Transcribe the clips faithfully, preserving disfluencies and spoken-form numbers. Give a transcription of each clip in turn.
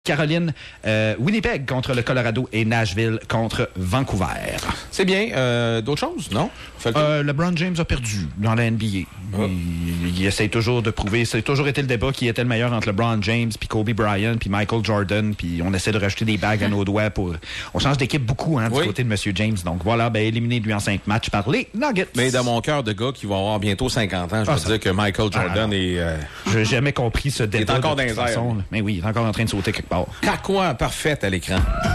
Caroline, euh, Winnipeg contre le Colorado et Nashville contre Vancouver. C'est bien. Euh, d'autres choses, non? Euh, LeBron James a perdu dans la N B A. Oh. Il, il essaie toujours de prouver. C'est toujours été le débat qui était le meilleur entre LeBron James, puis Kobe Bryant, puis Michael Jordan, puis on essaie de rajouter des bagues à nos doigts pour. On change d'équipe beaucoup hein, du oui. côté de M. James. Donc voilà, ben, éliminé lui en cinq matchs par les Nuggets. Mais dans mon cœur de gars qui va avoir bientôt cinquante ans, je ah, peux ça... dire que Michael Jordan ah, est. Euh... Je n'ai jamais compris ce débat. Il est encore dans les airs. Mais oui, il est encore en train de sauter quelque part. Quoi parfaite à l'écran.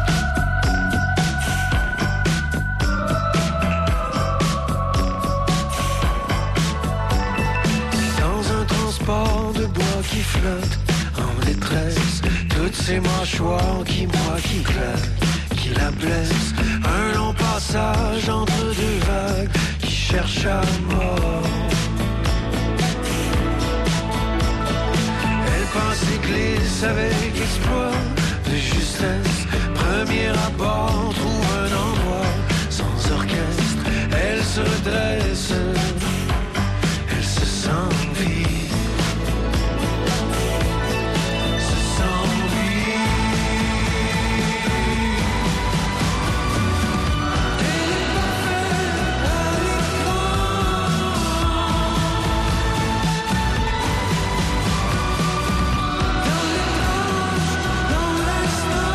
Dans un transport de bois qui flotte en détresse, toutes ces mâchoires qui boivent, qui claquent, qui la blessent. Un long passage entre deux vagues qui cherche à mort. Elle pense et glisse avec exploit. De justesse, premier abord, trouve un endroit sans orchestre. Elle se redresse, elle se sent vide, se sent vide. Elle est parfaite à l'écran. Dans les tranches, dans l'instant.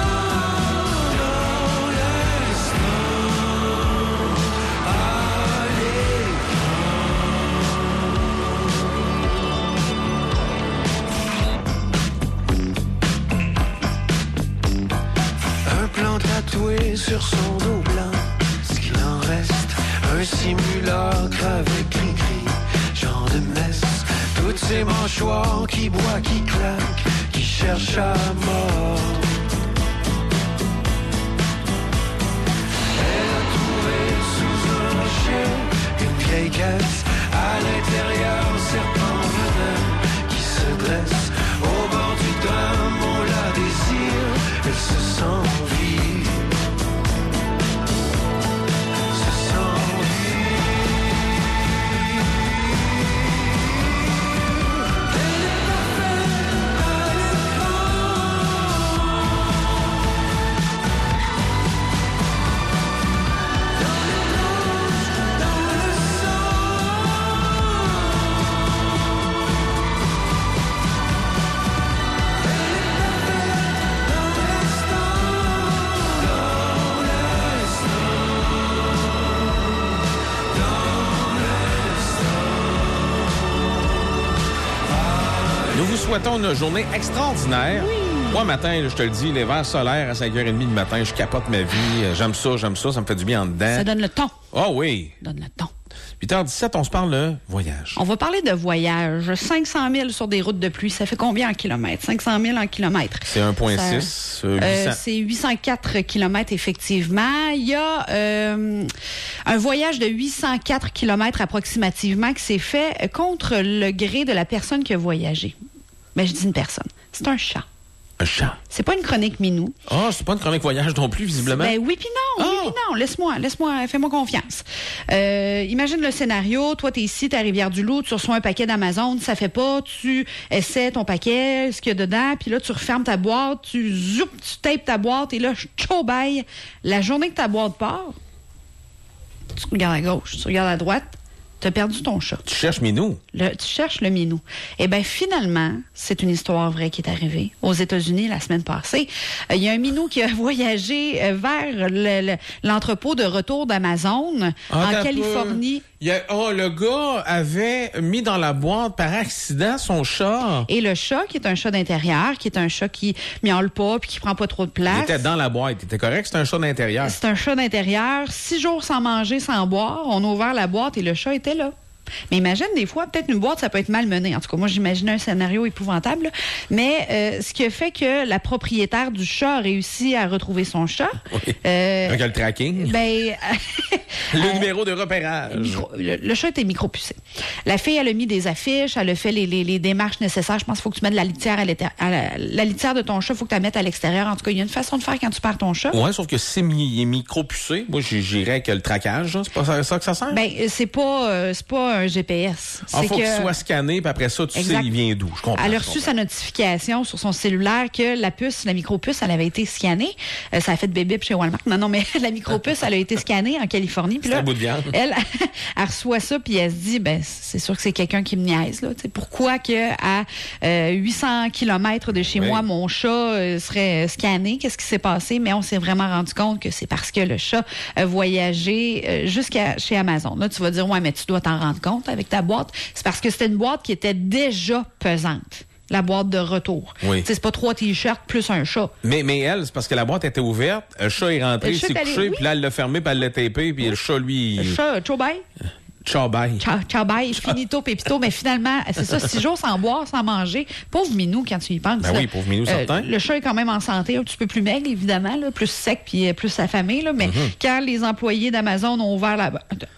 Tatoué sur son dos blanc, ce qu'il en reste, un simulacre avec cri-cri, genre de messe. Toutes ces mâchoires qui boivent, qui claquent, qui cherchent à mort. Elle a trouvé sous un rocher une vieille caisse, à l'intérieur serpent veneur qui se dresse. Au bord du drame, on la désire, elle se sent vide. Nous vous souhaitons une journée extraordinaire. Oui. Moi, matin, je te le dis, les verres solaires à cinq heures trente du matin, je capote ma vie. J'aime ça, j'aime ça, ça me fait du bien en dedans. Ça donne le ton. Ah oh, oui. Ça donne le ton. huit heures dix-sept, on se parle de voyage. On va parler de voyage. cinq cent mille sur des routes de pluie, ça fait combien en kilomètres? cinq cent mille en kilomètres. C'est un virgule six. Euh, euh, c'est huit cent quatre kilomètres, effectivement. Il y a euh, un voyage de huit cent quatre kilomètres approximativement qui s'est fait contre le gré de la personne qui a voyagé. Ben, je dis une personne. C'est un chat. Un chat. C'est pas une chronique minou. Ah, oh, c'est pas une chronique voyage non plus, visiblement. Ben oui puis non, oh. oui puis non. Laisse-moi, laisse-moi, fais-moi confiance. Euh, imagine le scénario. Toi, t'es ici, t'es à Rivière-du-Loup, tu reçois un paquet d'Amazon, ça fait pas, tu essaies ton paquet, ce qu'il y a dedans, puis là, tu refermes ta boîte, tu zoup, tu tapes ta boîte, et là, ciao, bye. La journée que ta boîte part, tu regardes à gauche, tu regardes à droite, tu as perdu ton chat. Tu cherches Minou. Le, tu cherches le Minou. Eh bien, finalement, c'est une histoire vraie qui est arrivée aux États-Unis la semaine passée. Il euh, y a un Minou qui a voyagé euh, vers le, le, l'entrepôt de retour d'Amazon ah, en Californie. Il y a, oh, le gars avait mis dans la boîte par accident son chat. Et le chat, qui est un chat d'intérieur, qui est un chat qui miaule pas puis qui prend pas trop de place. Il était dans la boîte. Il était correct? C'est un chat d'intérieur. C'est un chat d'intérieur. Six jours sans manger, sans boire. On a ouvert la boîte et le chat était là. Mais imagine, des fois, peut-être une boîte, ça peut être mal mené. En tout cas, moi, j'imaginais un scénario épouvantable. Mais euh, ce qui a fait que la propriétaire du chat a réussi à retrouver son chat. Oui. Euh, Avec le tracking. Ben, le euh, numéro de repérage. Micro, le, le chat était micro-pucé. La fille, elle a mis des affiches, elle a fait les, les, les démarches nécessaires. Je pense qu'il faut que tu mettes la litière à, à la, la litière de ton chat, il faut que tu la mettes à l'extérieur. En tout cas, il y a une façon de faire quand tu perds ton chat. Oui, sauf que si il est micro-pucé, moi, j'irais que le traquage, c'est pas ça que ça sert? Ben, c'est pas, euh, c'est pas pas un G P S. Il ah, faut que... qu'il soit scanné, puis après ça, tu exact. sais, il vient d'où. Je comprends. Elle a je reçu comprends. sa notification sur son cellulaire que la puce, la micropuce, elle avait été scannée. Euh, ça a fait bébé chez Walmart. Non, non, mais la micropuce, elle a été scannée en Californie. Puis là, un bout de viande. Elle, elle reçoit ça, puis elle se dit, ben c'est sûr que c'est quelqu'un qui me niaise. Là. T'sais, pourquoi que à euh, huit cents kilomètres de chez oui. moi, mon chat euh, serait scanné? Qu'est-ce qui s'est passé? Mais on s'est vraiment rendu compte que c'est parce que le chat a voyagé euh, jusqu'à chez Amazon. Là, tu vas dire, ouais, mais tu dois t'en rendre compte avec ta boîte. C'est parce que c'était une boîte qui était déjà pesante. La boîte de retour. Oui. C'est pas trois t-shirts plus un chat. Mais, mais elle, c'est parce que la boîte était ouverte, le chat est rentré, Le il chat s'est est allé- couché, oui. puis là, elle l'a fermé, puis elle l'a tapé, puis Oui. le chat, lui... Le il... chat, ciao bye. Ciao, bye. Ciao, ciao bye, finito, pépito. Mais finalement, c'est ça, six jours sans boire, sans manger. Pauvre Minou, quand tu y penses. Ben là. oui, pauvre Minou, Euh, certain. Le chat est quand même en santé, un petit peu plus maigre, évidemment, là, plus sec, puis euh, plus affamé. Là, mais Mm-hmm. quand les employés d'Amazon ont ouvert la...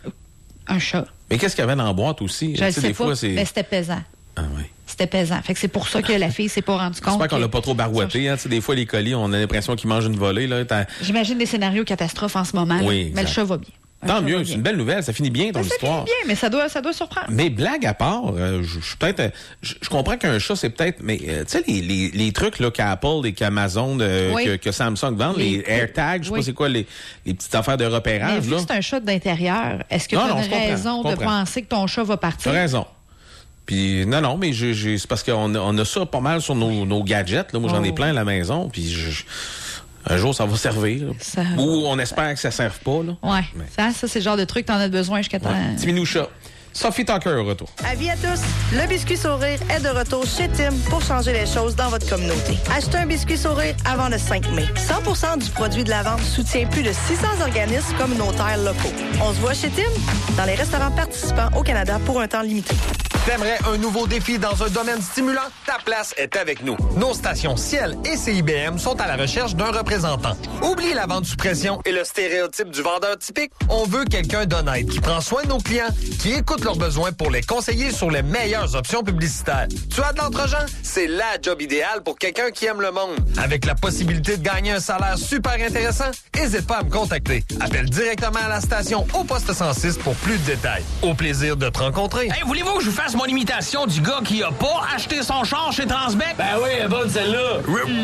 un chat, Mais qu'est-ce qu'il y avait dans la boîte aussi? je ne Tu sais, sais des pas, fois, c'est... mais c'était pesant. Ah oui. C'était pesant. Fait que c'est pour ça que la fille s'est pas rendue compte. J'espère qu'on que- l'a pas trop barouetté. Hein. Tu sais, des fois, les colis, on a l'impression qu'ils mangent une volée. Là. T'as... J'imagine des scénarios catastrophes en ce moment. Oui, là. Mais le exact. chat va bien. Un Tant chat va mieux, bien. c'est une belle nouvelle. Ça finit bien, ton Ça finit histoire. bien, mais ça doit, ça doit surprendre. Mais blague à part, euh, je je suis peut-être, euh, je je comprends qu'un chat c'est peut-être, mais euh, tu sais les, les, les trucs là qu'Apple et qu'Amazon, euh, Oui. que, que Samsung vendent, les, Les- AirTags, je sais oui. pas c'est quoi les, les petites affaires de Mais repérage vu là. que c'est un chat d'intérieur, est-ce que Non, tu as non, une je comprends, raison je de comprends. penser que ton chat va partir? T'as raison. Puis non non, mais je, je, c'est parce qu'on a, on a ça pas mal sur nos, nos gadgets. Là. Moi j'en ai Oh. plein à la maison. Puis je, je- un jour ça va servir. là. Ça- Ou on espère que ça serve pas là. Ouais. Mais- Ça, ça c'est le genre de truc que tu en as besoin jusqu'à temps. Ouais. Petit minou chat. Sophie Tucker au retour. Avis à tous, le biscuit sourire est de retour chez Tim pour changer les choses dans votre communauté. Achetez un biscuit sourire avant le cinq mai. cent pour cent du produit de la vente soutient plus de six cents organismes communautaires locaux. On se voit chez Tim dans les restaurants participants au Canada pour un temps limité. T'aimerais un nouveau défi dans un domaine stimulant? Ta place est avec nous. Nos stations Ciel et C I B M sont à la recherche d'un représentant. Oublie la vente sous pression et le stéréotype du vendeur typique. On veut quelqu'un d'honnête qui prend soin de nos clients, qui écoute leurs besoins pour les conseiller sur les meilleures options publicitaires. Tu as de l'entre-gens? C'est la job idéale pour quelqu'un qui aime le monde. Avec la possibilité de gagner un salaire super intéressant, n'hésite pas à me contacter. Appelle directement à la station au poste cent six pour plus de détails. Au plaisir de te rencontrer. Hey, voulez-vous que je vous fasse mon imitation du gars qui a pas acheté son char chez Transbec? Ben oui, elle est bonne celle-là.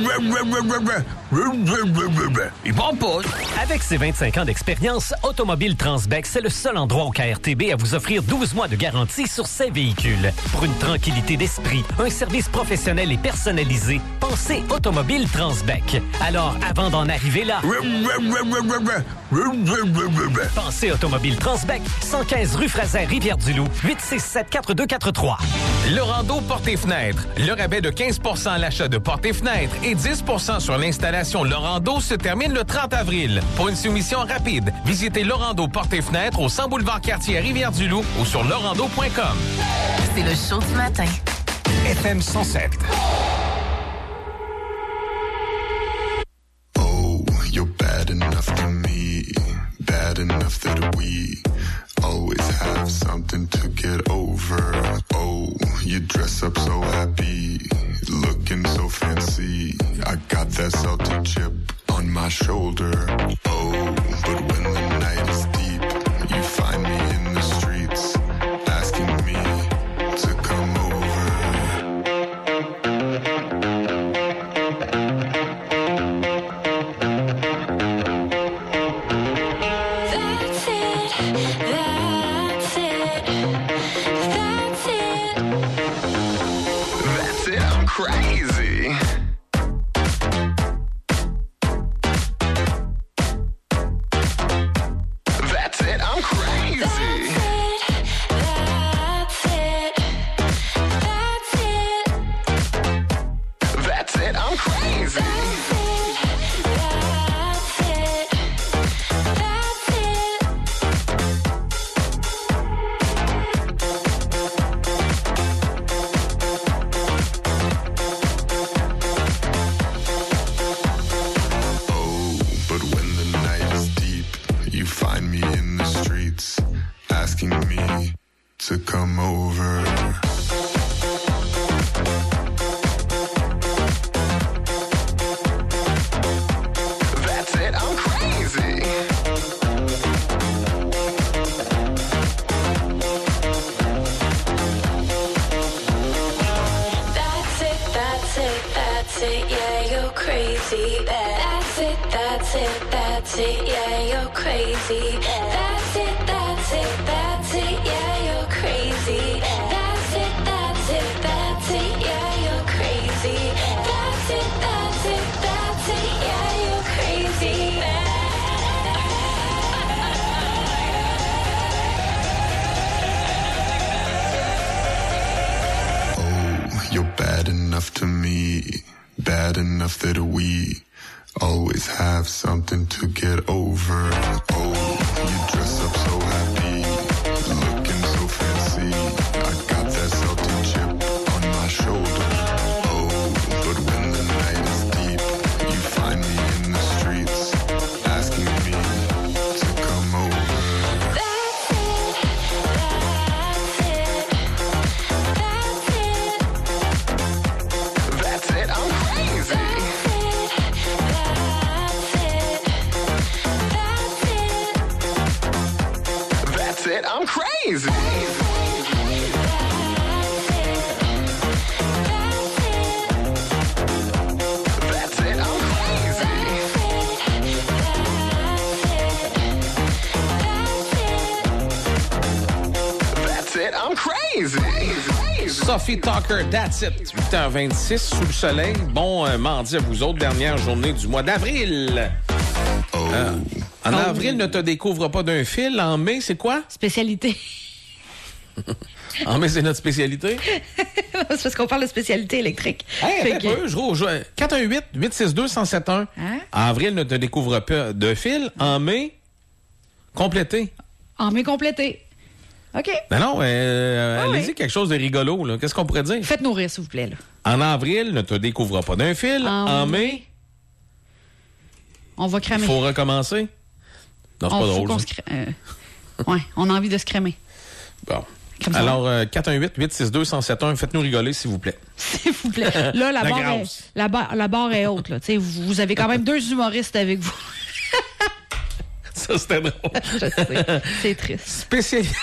Il parle pas. Avec ses vingt-cinq ans d'expérience, Automobile Transbec, c'est le seul endroit au K R T B à vous offrir douze mois de garantie sur ses véhicules. Pour une tranquillité d'esprit, un service professionnel et personnalisé, pensez Automobile Transbec. Alors, avant d'en arriver là, pensez Automobile Transbec, cent quinze rue Fraser, Rivière-du-Loup, huit six sept, quatre deux quatre trois. Lorando Portes et Fenêtres. Le rabais de quinze pour cent à l'achat de portes et fenêtres et dix pour cent sur l'installation Lorando se termine le trente avril. Pour une soumission rapide, visitez Lorando Portes et Fenêtres au cent boulevard Cartier à Rivière-du-Loup ou sur lorando point com. C'est le show du matin. F M cent sept. Oh, you're bad enough to me, bad enough that we always have something to get over. Oh, you dress up so happy, looking so fancy. I got that salty chip on my shoulder. Oh, but when the night is deep, you find me in the streets, asking me to come over. That's it, that's it, that's it. That's it, I'm crazy. crazy. That's it, that's it, that's it, yeah, you're crazy. That's it, that's it, that's it, yeah, you're crazy. That's it, that's it, that's it, yeah, you're crazy. That's it, that's it, that's it, yeah, you're crazy. You're bad enough to me, bad enough that we always have something to get over. Oh, you dress up so happy, looking so fancy. I got that salty chip on my shoulder. Oh, but when the night is deep, you find me in the streets, asking me to come over. That's it, that's it, I'm crazy. That's it, I'm crazy. That's it, I'm crazy. That's it, I'm crazy. Sophie Tucker, that's it. huit heures vingt-six sous le soleil. Bon euh, mardi à vous autres, dernière journée du mois d'avril. Euh, en Oh. avril, ne te découvre pas d'un fil. En mai, c'est quoi? Spécialité. En mai, c'est notre spécialité. C'est parce qu'on parle de spécialité électrique. Hey, Fait un que- peu, je roule. quatre un huit, huit six deux, un zéro sept un. Hein? En avril, ne te découvre pas de fil. En mai, complété. En mai complété. OK. Non, non, euh, Ah allez-y, oui. quelque chose de rigolo. Là. Qu'est-ce qu'on pourrait dire? Faites-nous rire, s'il vous plaît. Là. En avril, ne te découvre pas d'un fil. En En, mai, mai, On va il cramer. faut recommencer. Non, c'est on pas faut drôle. qu'on ça. se cra- euh, ouais, on a envie de se cramer. Bon. Comme ça. Alors, euh, quatre un huit, huit six deux, un zéro sept un, faites-nous rigoler, s'il vous plaît. S'il vous plaît. Là, la, La barre, est, grâce. la, barre, la barre est haute. Là. Tu sais, Vous, vous avez quand même deux humoristes avec vous. Ça, c'était drôle. Je sais. C'est triste. Spécialité.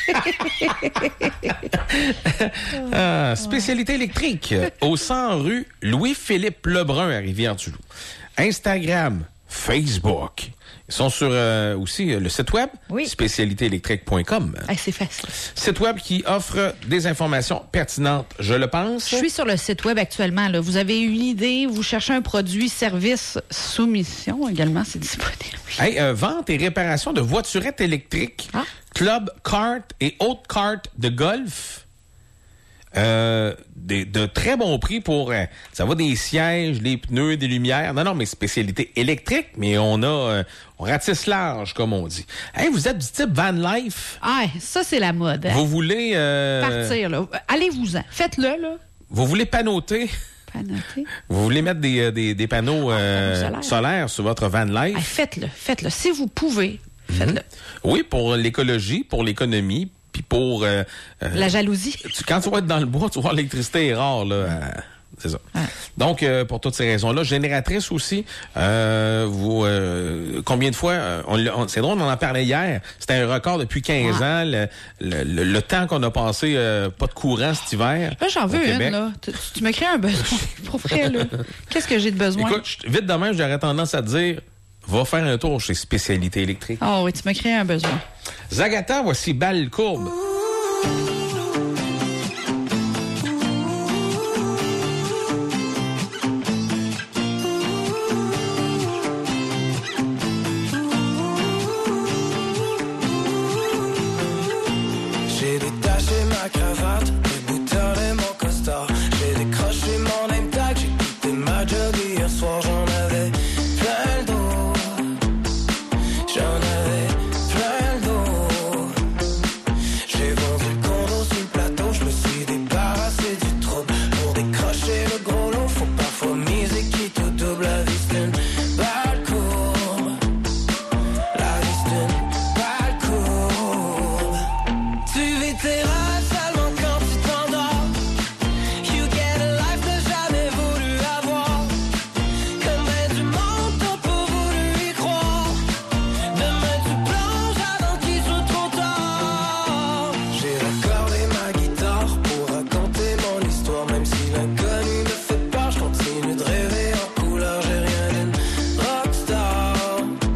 Ah, spécialité électrique. Au cent rue Louis-Philippe Lebrun à Rivière-du-Loup. Instagram, Facebook. Ils sont sur euh, aussi euh, le site web, Oui. spécialité électrique point com. Ah, c'est facile. Site web qui offre des informations pertinentes, je le pense. Je suis sur le site web actuellement. Là. Vous avez une idée, vous cherchez un produit, service, soumission également, c'est disponible. Hey, euh, vente et réparation de voiturettes électriques, Ah. club kart et autres cartes de golf. Euh, des, de très bons prix pour... euh, ça va des sièges, des pneus, des lumières. Non, non, mais spécialité électrique, mais on a... euh, on ratisse large, comme on dit. Hey, vous êtes du type van life? Ah, ça, c'est la mode. hein. Vous voulez... euh, Partir, là. Allez-vous-en. Faites-le, là. Vous voulez panoter? Panoter. Vous voulez mettre des, euh, des, des panneaux euh, panneaux solaires. solaires sur votre van life? Ah, faites-le. Faites-le. Si vous pouvez, faites-le. Oui, pour l'écologie, pour l'économie, puis pour... euh, euh, La jalousie. tu- quand tu vas être dans le bois, tu vas voir l'électricité est rare, là. euh, c'est ça. Donc, euh, pour toutes ces raisons-là, génératrice aussi, euh, vous, euh, combien de fois, euh, on, l'a- on- c'est drôle, on en parlait hier, c'était un record depuis quinze ans, le, le, le- le temps qu'on a passé, euh, pas de courant cet hiver. Là, j'en au veux une, Québec. là. Tu, tu me crées un besoin. Pour vrai, là. Qu'est-ce que j'ai de besoin? Écoute, je- vite demain, j'aurais tendance à te dire, va faire un tour chez Spécialité électrique. Ah oui, tu me crées un besoin. Zagata, voici Balle Courbe.